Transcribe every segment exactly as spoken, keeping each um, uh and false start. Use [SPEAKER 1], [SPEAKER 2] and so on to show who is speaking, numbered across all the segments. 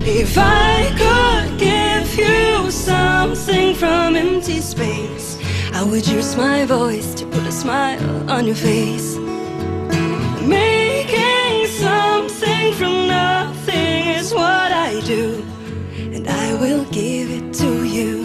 [SPEAKER 1] If I could give you something from empty space, I would use my voice to put a smile on your face. Making something from nothing is what I do, and I will give it to you.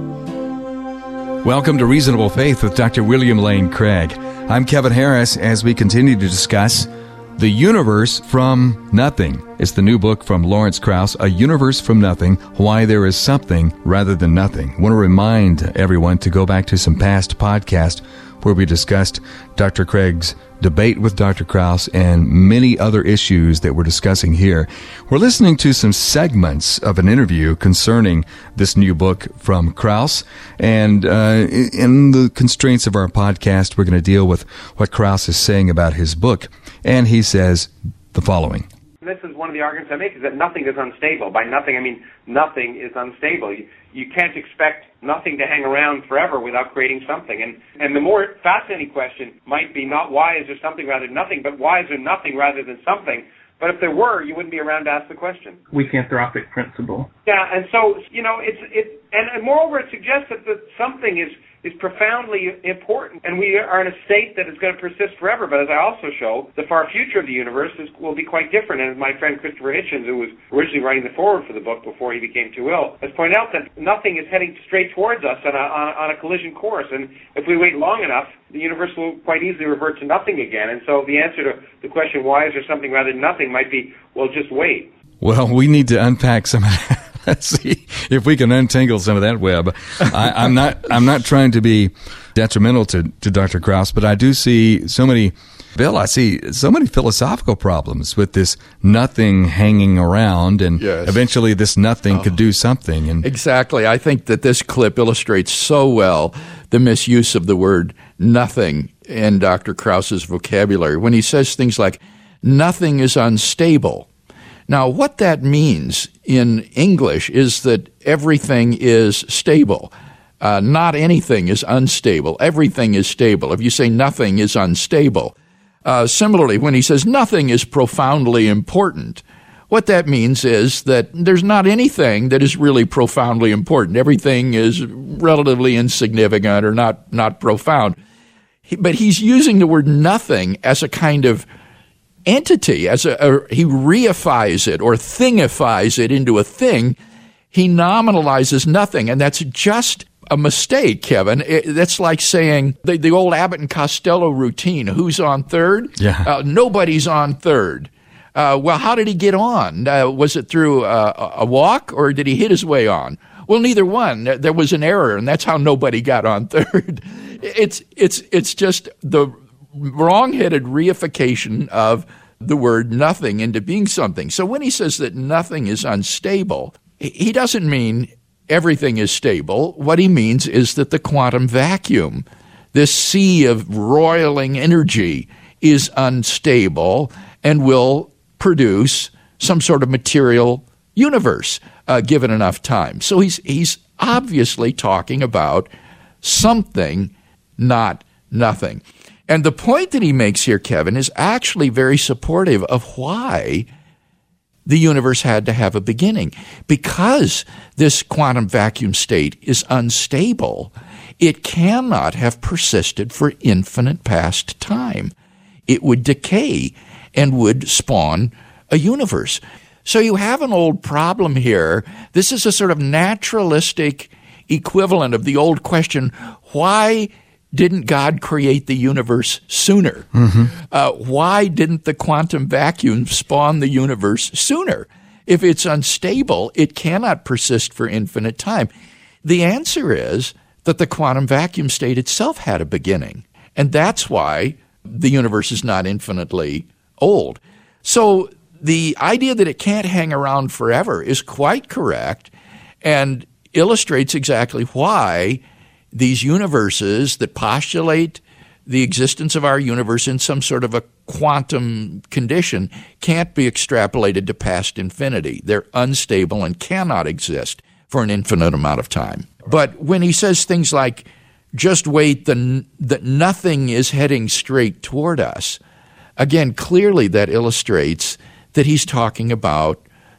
[SPEAKER 2] Welcome to Reasonable Faith with Doctor William Lane Craig. I'm Kevin Harris as we continue to discuss The Universe from Nothing. It's the new book from Lawrence Krauss, A Universe from Nothing, Why There Is Something Rather Than Nothing. I want to remind everyone to go back to some past podcasts where we discussed Doctor Craig's debate with Doctor Krauss and many other issues that we're discussing here. We're listening to some segments of an interview concerning this new book from Krauss, and uh, in the constraints of our podcast, we're going to deal with what Krauss is saying about his book, and he says the following.
[SPEAKER 3] This is one of the arguments I make, is that nothing is unstable. By nothing, I mean nothing is unstable. You, you can't expect nothing to hang around forever without creating something. And, and the more fascinating question might be not why is there something rather than nothing, but why is there nothing rather than something? But if there were, you wouldn't be around to ask the question.
[SPEAKER 4] Weakanthropic principle.
[SPEAKER 3] Yeah, and so, you know, it's it, and, and moreover, it suggests that the something is is profoundly important, and we are in a state that is going to persist forever. But as I also show, the far future of the universe is, will be quite different. And my friend Christopher Hitchens, who was originally writing the foreword for the book before he became too ill, has pointed out that nothing is heading straight towards us on a, on a, on a collision course. And if we wait long enough, the universe will quite easily revert to nothing again. And so the answer to the question, why is there something rather than nothing, might be, well, just wait.
[SPEAKER 2] Well, we need to unpack some of that. Let's see if we can untangle some of that web. I, I'm not I'm not trying to be detrimental to, to Doctor Krauss, but I do see so many, Bill, I see so many philosophical problems with this nothing hanging around, and
[SPEAKER 5] yes.
[SPEAKER 2] eventually this nothing oh. could do something. And
[SPEAKER 5] exactly. I think that this clip illustrates so well the misuse of the word nothing in Doctor Krauss's vocabulary when he says things like, nothing is unstable. Now, what that means in English is that everything is stable. Uh, not anything is unstable. Everything is stable. If you say nothing is unstable. Uh, similarly, when he says nothing is profoundly important, what that means is that there's not anything that is really profoundly important. Everything is relatively insignificant or not, not profound. He, but he's using the word nothing as a kind of entity, as a, a he reifies it or thingifies it into a thing. He nominalizes nothing, and that's just a mistake, Kevin. It, that's like saying the, the old Abbott and Costello routine, who's on third?
[SPEAKER 2] Yeah.
[SPEAKER 5] Uh, nobody's on third. Uh, well, how did he get on? Uh, was it through uh, a walk, or did he hit his way on? Well, neither one. There was an error, and that's how nobody got on third. It's it's it's just the wrong-headed reification of the word nothing into being something. So when he says that nothing is unstable, he doesn't mean everything is stable. What he means is that the quantum vacuum, this sea of roiling energy, is unstable and will produce some sort of material universe uh, given enough time. So he's he's obviously talking about something, not nothing. And the point that he makes here, Kevin, is actually very supportive of why the universe had to have a beginning. Because this quantum vacuum state is unstable, it cannot have persisted for infinite past time. It would decay and would spawn a universe. So you have an old problem here. This is a sort of naturalistic equivalent of the old question, why didn't God create the universe sooner?
[SPEAKER 2] Mm-hmm.
[SPEAKER 5] Uh, why didn't the quantum vacuum spawn the universe sooner? If it's unstable, it cannot persist for infinite time. The answer is that the quantum vacuum state itself had a beginning, and that's why the universe is not infinitely old. So the idea that it can't hang around forever is quite correct and illustrates exactly why these universes that postulate the existence of our universe in some sort of a quantum condition can't be extrapolated to past infinity. They're unstable and cannot exist for an infinite amount of time. But when he says things like, just wait, the, that nothing is heading straight toward us, again, clearly that illustrates that he's talking about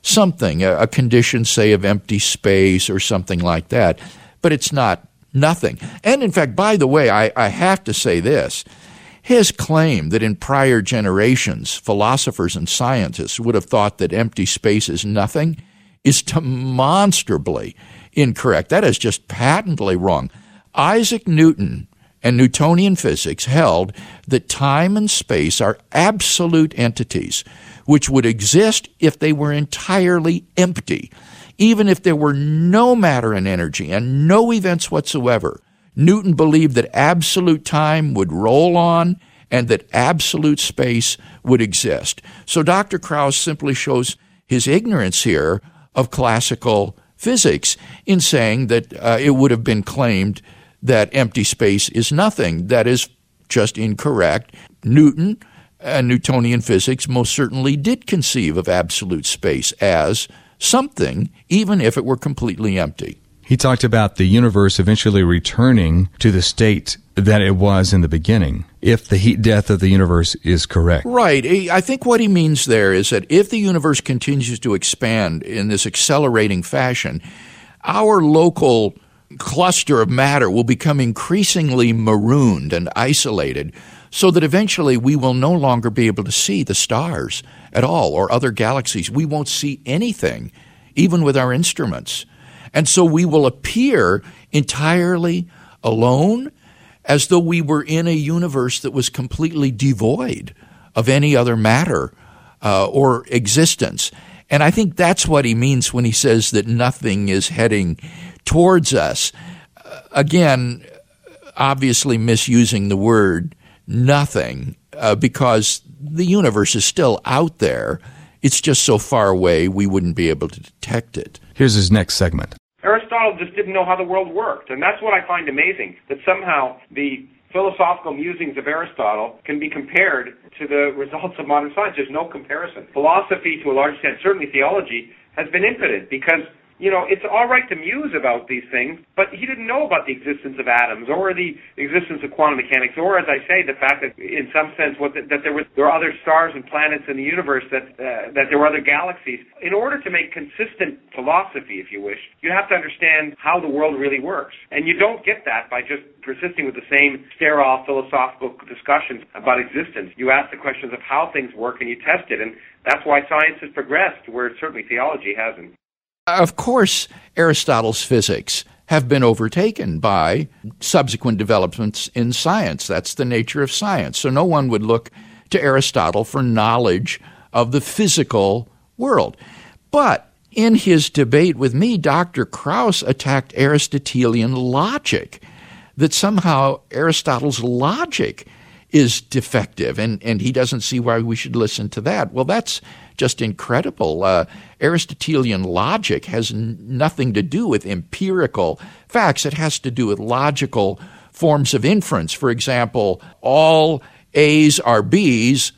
[SPEAKER 5] something, a, a condition, say, of empty space or something like that. But it's not nothing. And in fact, by the way, I, I have to say this. His claim that in prior generations, philosophers and scientists would have thought that empty space is nothing is demonstrably incorrect. That is just patently wrong. Isaac Newton and Newtonian physics held that time and space are absolute entities which would exist if they were entirely empty, even if there were no matter and energy and no events whatsoever. Newton believed that absolute time would roll on and that absolute space would exist. So Doctor Krauss simply shows his ignorance here of classical physics in saying that uh, it would have been claimed that empty space is nothing. That is just incorrect. Newton and Newtonian physics most certainly did conceive of absolute space as something, even if it were completely empty.
[SPEAKER 2] He talked about the universe eventually returning to the state that it was in the beginning, if the heat death of the universe is correct.
[SPEAKER 5] Right. I think what he means there is that if the universe continues to expand in this accelerating fashion, our local cluster of matter will become increasingly marooned and isolated, so that eventually we will no longer be able to see the stars at all or other galaxies. We won't see anything, even with our instruments. And so we will appear entirely alone, as though we were in a universe that was completely devoid of any other matter uh, or existence. And I think that's what he means when he says that nothing is heading towards us. Uh, again, obviously misusing the word nothing, uh, because the universe is still out there. It's just so far away we wouldn't be able to detect it.
[SPEAKER 2] Here's his next segment.
[SPEAKER 3] Aristotle just didn't know how the world worked, and that's what I find amazing, that somehow the philosophical musings of Aristotle can be compared to the results of modern science. There's no comparison. Philosophy, to a large extent, certainly theology, has been impotent because, you know, it's all right to muse about these things, but he didn't know about the existence of atoms or the existence of quantum mechanics, or, as I say, the fact that, in some sense, what the, that there were there are other stars and planets in the universe, that uh, that there were other galaxies. In order to make consistent philosophy, if you wish, you have to understand how the world really works, and you don't get that by just persisting with the same sterile philosophical discussions about existence. You ask the questions of how things work, and you test it, and that's why science has progressed, where certainly theology hasn't.
[SPEAKER 5] Of course, Aristotle's physics have been overtaken by subsequent developments in science. That's the nature of science. So no one would look to Aristotle for knowledge of the physical world. But in his debate with me, Doctor Krauss attacked Aristotelian logic, that somehow Aristotle's logic is defective, and, and he doesn't see why we should listen to that. Well, that's just incredible. Uh, Aristotelian logic has n- nothing to do with empirical facts. It has to do with logical forms of inference. For example, all A's are B's,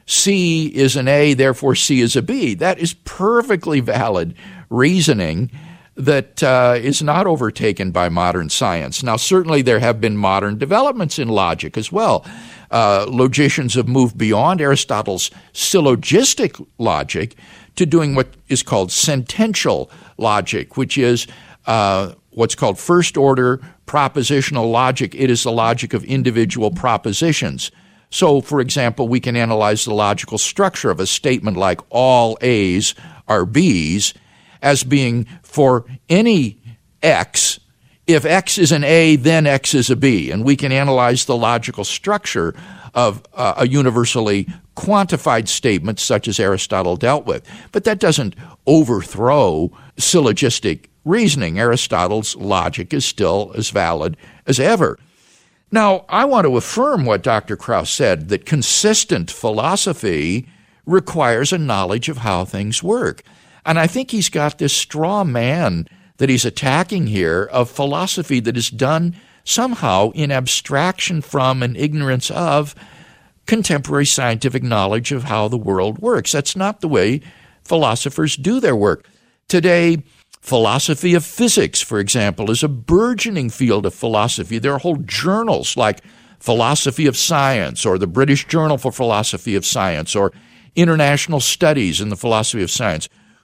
[SPEAKER 5] C is an A, therefore C is a B. That is perfectly valid reasoning that uh, is not overtaken by modern science. Now, certainly there have been modern developments in logic as well. Uh, logicians have moved beyond Aristotle's syllogistic logic to doing what is called sentential logic, which is uh, what's called first-order propositional logic. It is the logic of individual propositions. So, for example, we can analyze the logical structure of a statement like all A's are B's as being for any X. If X is an A, then X is a B. And we can analyze the logical structure of uh, a universally quantified statement such as Aristotle dealt with. But that doesn't overthrow syllogistic reasoning. Aristotle's logic is still as valid as ever. Now, I want to affirm what Doctor Krauss said, that consistent philosophy requires a knowledge of how things work. And I think he's got this straw man that he's attacking here of philosophy that is done somehow in abstraction from and ignorance of contemporary scientific knowledge of how the world works. That's not the way philosophers do their work. Today, philosophy of physics, for example, is a burgeoning field of philosophy. There are whole journals like Philosophy of Science or the British Journal for Philosophy of Science or International Studies in the Philosophy of Science,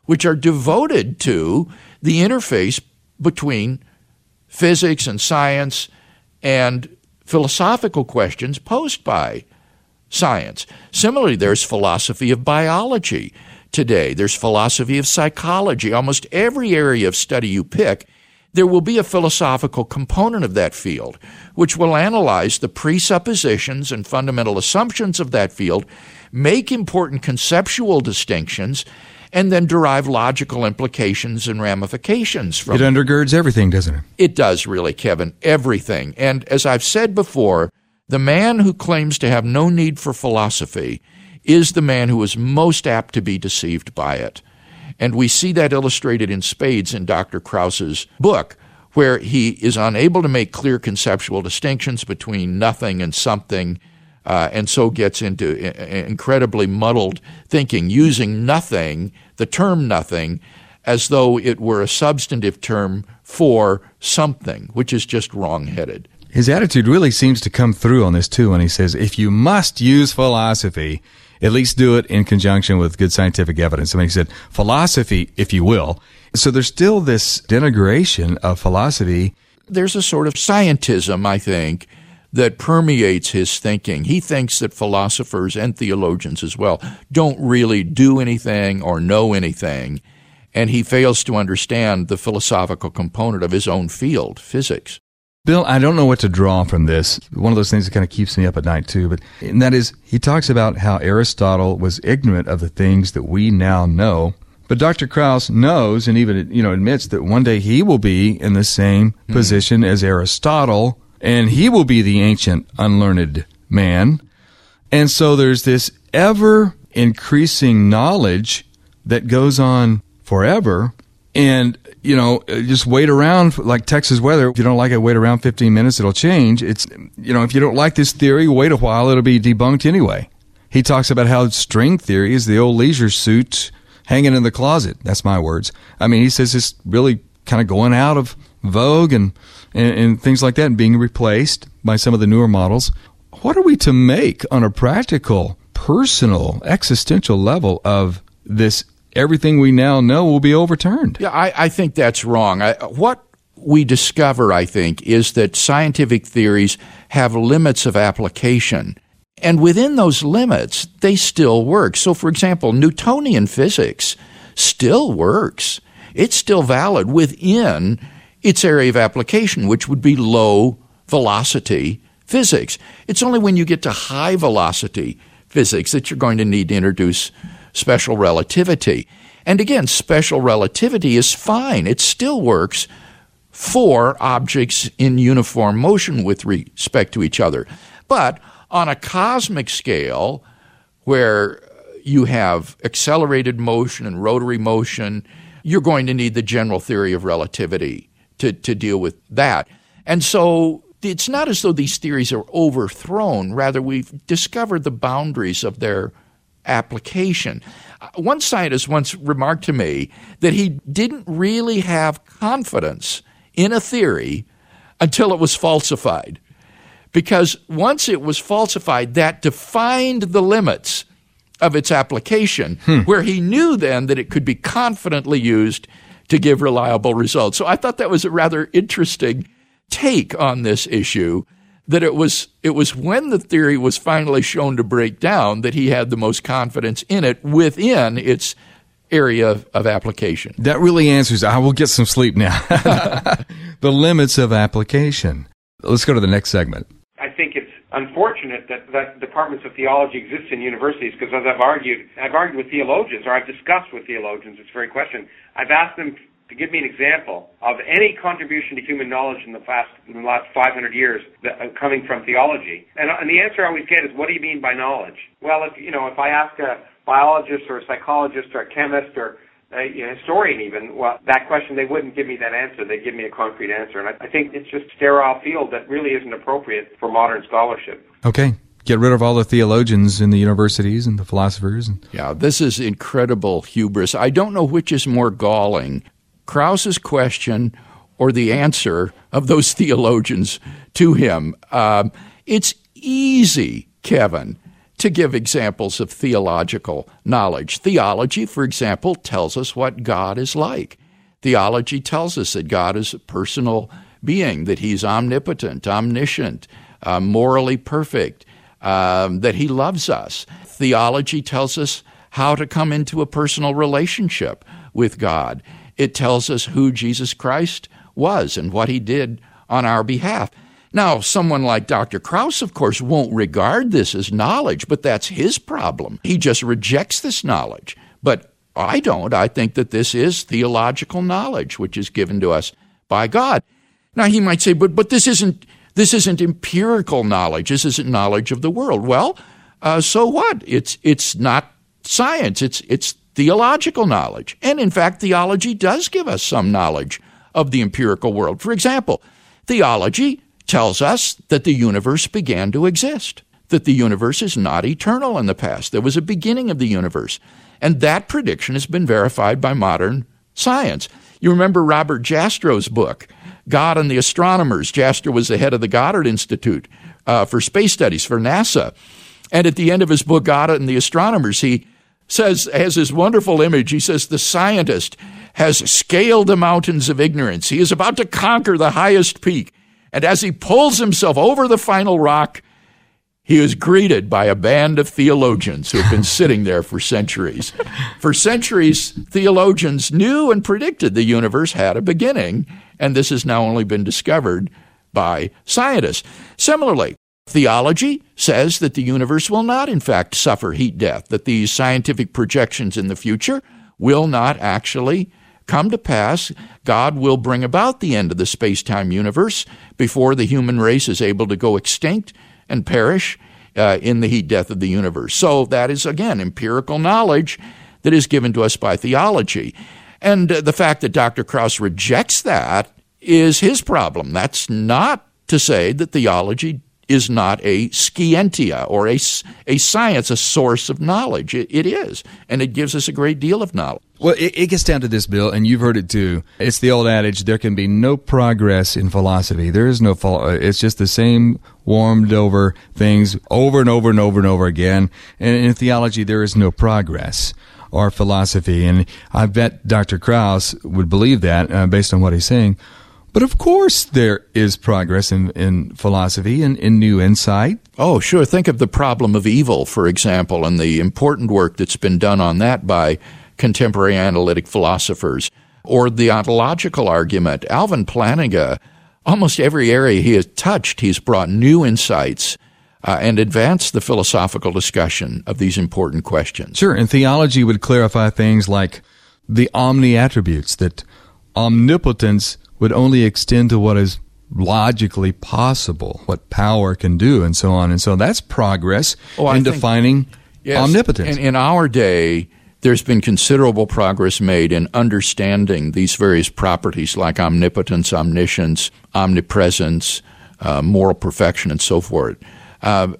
[SPEAKER 5] which are devoted to the interface between physics and science and philosophical questions posed by science. Similarly, there's philosophy of biology today. There's philosophy of psychology. Almost every area of study you pick, there will be a philosophical component of that field, which will analyze the presuppositions and fundamental assumptions of that field, make important conceptual distinctions, and then derive logical implications and ramifications from
[SPEAKER 2] it. It undergirds everything, doesn't it?
[SPEAKER 5] It does, really, Kevin, everything. And as I've said before, the man who claims to have no need for philosophy is the man who is most apt to be deceived by it. And we see that illustrated in spades in Doctor Krauss's book, where he is unable to make clear conceptual distinctions between nothing and something, uh, and so gets into incredibly muddled thinking, using nothing, the term nothing, as though it were a substantive term for something, which is just wrong-headed.
[SPEAKER 2] His attitude really seems to come through on this, too, when he says, if you must use philosophy, at least do it in conjunction with good scientific evidence. I mean, he said, philosophy, if you will. So there's still this denigration of philosophy.
[SPEAKER 5] There's a sort of scientism, I think, that permeates his thinking. He thinks that philosophers and theologians as well don't really do anything or know anything, and he fails to understand the philosophical component of his own field, physics.
[SPEAKER 2] Bill, I don't know what to draw from this. One of those things that kind of keeps me up at night, too. But and that is, he talks about how Aristotle was ignorant of the things that we now know. But Doctor Krauss knows and even you know admits that one day he will be in the same mm. position as Aristotle, and he will be the ancient, unlearned man. And so there's this ever-increasing knowledge that goes on forever. And, you know, just wait around like Texas weather. If you don't like it, wait around fifteen minutes, it'll change. It's, you know, if you don't like this theory, wait a while, it'll be debunked anyway. He talks about how string theory is the old leisure suit hanging in the closet. That's my words. I mean, he says it's really kind of going out of vogue and, and, and things like that and being replaced by some of the newer models. What are we to make on a practical, personal, existential level of this? Everything we now know will be overturned.
[SPEAKER 5] Yeah, I, I think that's wrong. I, what we discover, I think, is that scientific theories have limits of application. And within those limits, they still work. So, for example, Newtonian physics still works. It's still valid within its area of application, which would be low velocity physics. It's only when you get to high velocity physics that you're going to need to introduce special relativity. And again, special relativity is fine. It still works for objects in uniform motion with respect to each other. But on a cosmic scale, where you have accelerated motion and rotary motion, you're going to need the general theory of relativity to, to deal with that. And so it's not as though these theories are overthrown. Rather, we've discovered the boundaries of their application. One scientist once remarked to me that he didn't really have confidence in a theory until it was falsified. Because once it was falsified, that defined the limits of its application, hmm. where he knew then that it could be confidently used to give reliable results. So I thought that was a rather interesting take on this issue, that it was it was when the theory was finally shown to break down that he had the most confidence in it within its area of, of application.
[SPEAKER 2] That really answers, I will get some sleep now. The limits of application. Let's go to the next segment.
[SPEAKER 3] I think it's unfortunate that, that departments of theology exist in universities, because as I've argued, I've argued with theologians, or I've discussed with theologians this very question. I've asked them to give me an example of any contribution to human knowledge in the past, in the last five hundred years that, uh, coming from theology. And, and the answer I always get is, what do you mean by knowledge? Well, if you know, if I ask a biologist or a psychologist or a chemist or a you know, historian even, well, that question, they wouldn't give me that answer. They'd give me a concrete answer. And I, I think it's just a sterile field that really isn't appropriate for modern scholarship.
[SPEAKER 2] Okay. Get rid of all the theologians in the universities and the philosophers. And
[SPEAKER 5] yeah, this is incredible hubris. I don't know which is more galling, Krauss's question or the answer of those theologians to him. Um, it's easy, Kevin, to give examples of theological knowledge. Theology, for example, tells us what God is like. Theology tells us that God is a personal being, that he's omnipotent, omniscient, uh, morally perfect, um, that he loves us. Theology tells us how to come into a personal relationship with God. It tells us who Jesus Christ was and what he did on our behalf. Now, someone like Doctor Krauss, of course, won't regard this as knowledge, but that's his problem. He just rejects this knowledge. But I don't. I think that this is theological knowledge, which is given to us by God. Now, he might say, but but this isn't this isn't empirical knowledge. This isn't knowledge of the world. Well, uh, so what? It's it's not science. It's it's theological knowledge. And in fact, theology does give us some knowledge of the empirical world. For example, theology tells us that the universe began to exist, that the universe is not eternal in the past. There was a beginning of the universe. And that prediction has been verified by modern science. You remember Robert Jastro's book, God and the Astronomers. Jastrow was the head of the Goddard Institute uh, for Space Studies for NASA. And at the end of his book, God and the Astronomers, he says, has this wonderful image. He says, the scientist has scaled the mountains of ignorance. He is about to conquer the highest peak. And as he pulls himself over the final rock, he is greeted by a band of theologians who have been sitting there for centuries. For centuries, theologians knew and predicted the universe had a beginning, and this has now only been discovered by scientists. Similarly, theology says that the universe will not, in fact, suffer heat death, that these scientific projections in the future will not actually come to pass. God will bring about the end of the space-time universe before the human race is able to go extinct and perish uh, in the heat death of the universe. So that is, again, empirical knowledge that is given to us by theology. And uh, the fact that Doctor Krauss rejects that is his problem. That's not to say that theology is not a scientia or a, a science, a source of knowledge. It, it is, and it gives us a great deal of knowledge.
[SPEAKER 2] Well, it, it gets down to this, Bill, and you've heard it too. It's the old adage, there can be no progress in philosophy. There is no, it's just the same warmed over things over and over and over and over again. And in theology, there is no progress or philosophy. And I bet Doctor Krauss would believe that uh, based on what he's saying. But of course there is progress in, in philosophy and in new insight.
[SPEAKER 5] Oh, sure. Think of the problem of evil, for example, and the important work that's been done on that by contemporary analytic philosophers, or the ontological argument. Alvin Plantinga, almost every area he has touched, he's brought new insights uh, and advanced the philosophical discussion of these important questions.
[SPEAKER 2] Sure, and theology would clarify things like the omni-attributes, that omnipotence would only extend to what is logically possible, what power can do, and so on. And so that's progress
[SPEAKER 5] oh,
[SPEAKER 2] in
[SPEAKER 5] think,
[SPEAKER 2] defining
[SPEAKER 5] yes,
[SPEAKER 2] omnipotence.
[SPEAKER 5] In, in our day, there's been considerable progress made in understanding these various properties like omnipotence, omniscience, omnipresence, uh, moral perfection, and so forth. Uh,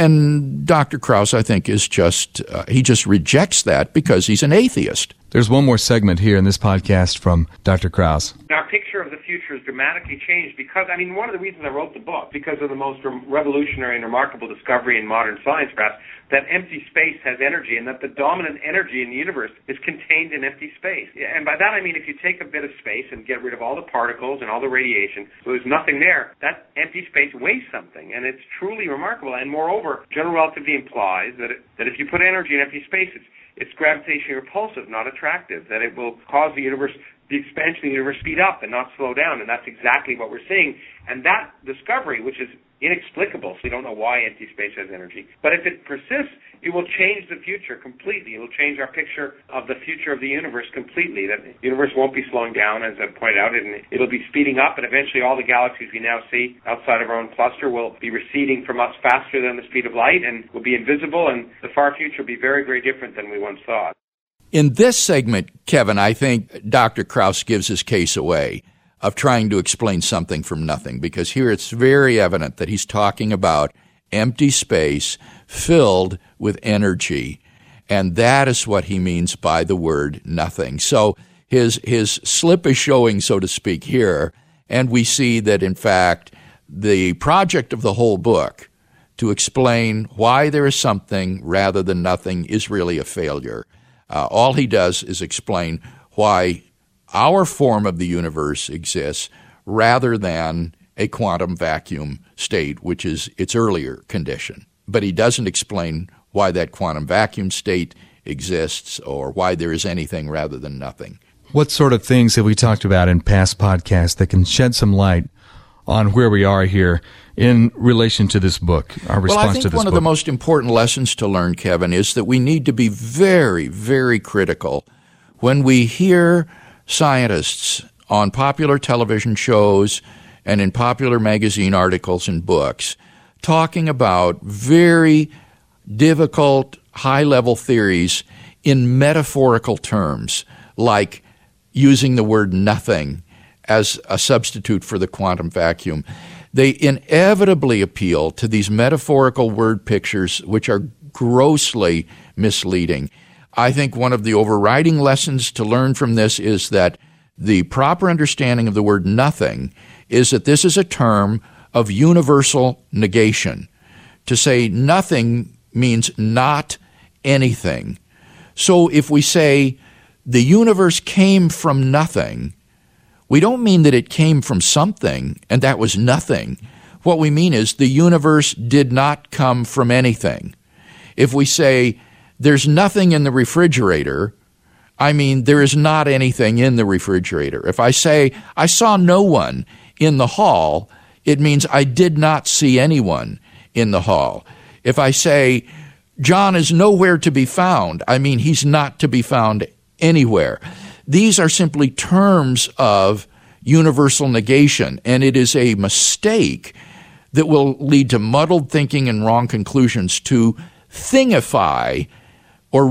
[SPEAKER 5] and Doctor Krauss, I think, is just, uh, he just rejects that because he's an atheist.
[SPEAKER 2] There's one more segment here in this podcast from Doctor Krauss.
[SPEAKER 3] Our picture of the future has dramatically changed because, I mean, one of the reasons I wrote the book, because of the most revolutionary and remarkable discovery in modern science, perhaps, that empty space has energy and that the dominant energy in the universe is contained in empty space. And by that I mean if you take a bit of space and get rid of all the particles and all the radiation, so there's nothing there, that empty space weighs something, and it's truly remarkable. And moreover, general relativity implies that, it, that if you put energy in empty space, it's, it's gravitationally repulsive, not attractive, that it will cause the universe, the expansion of the universe, speed up and not slow down, and that's exactly what we're seeing. And that discovery, which is inexplicable, so we don't know why empty space has energy, but if it persists, it will change the future completely. It will change our picture of the future of the universe completely. That the universe won't be slowing down, as I pointed out, and it'll be speeding up, and eventually all the galaxies we now see outside of our own cluster will be receding from us faster than the speed of light and will be invisible, and the far future will be very, very different than we once thought.
[SPEAKER 5] In this segment, Kevin, I think Doctor Krauss gives his case away of trying to explain something from nothing, because here it's very evident that he's talking about empty space filled with energy, and that is what he means by the word nothing. So his his slip is showing, so to speak, here, and we see that, in fact, the project of the whole book to explain why there is something rather than nothing is really a failure. Uh, all he does is explain why our form of the universe exists rather than a quantum vacuum state, which is its earlier condition. But he doesn't explain why that quantum vacuum state exists or why there is anything rather than nothing.
[SPEAKER 2] What sort of things have we talked about in past podcasts that can shed some light on where we are here in relation to this book, our response
[SPEAKER 5] well, I think
[SPEAKER 2] to this
[SPEAKER 5] one
[SPEAKER 2] book?
[SPEAKER 5] of the most important lessons to learn, Kevin, is that we need to be very, very critical when we hear scientists on popular television shows and in popular magazine articles and books talking about very difficult, high-level theories in metaphorical terms, like using the word nothing as a substitute for the quantum vacuum. They inevitably appeal to these metaphorical word pictures, which are grossly misleading. I think one of the overriding lessons to learn from this is that the proper understanding of the word nothing is that this is a term of universal negation. To say nothing means not anything. So if we say the universe came from nothing, we don't mean that it came from something and that was nothing. What we mean is the universe did not come from anything. If we say there's nothing in the refrigerator, I mean there is not anything in the refrigerator. If I say I saw no one in the hall, it means I did not see anyone in the hall. If I say John is nowhere to be found, I mean he's not to be found anywhere. These are simply terms of universal negation, and it is a mistake that will lead to muddled thinking and wrong conclusions to thingify or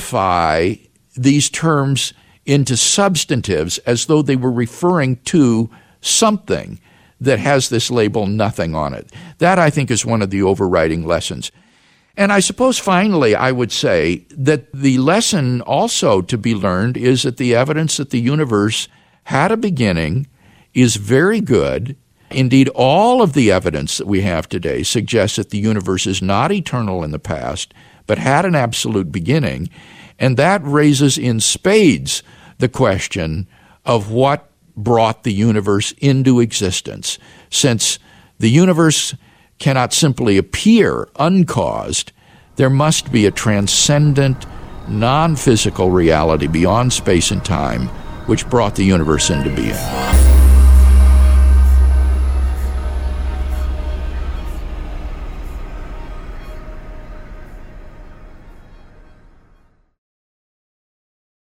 [SPEAKER 5] reify these terms into substantives as though they were referring to something that has this label nothing on it. That, I think, is one of the overriding lessons. And I suppose finally I would say that the lesson also to be learned is that the evidence that the universe had a beginning is very good. Indeed, all of the evidence that we have today suggests that the universe is not eternal in the past, but had an absolute beginning. And that raises in spades the question of what brought the universe into existence, since the universe cannot simply appear uncaused. There must be a transcendent, non-physical reality beyond space and time which brought the universe into being.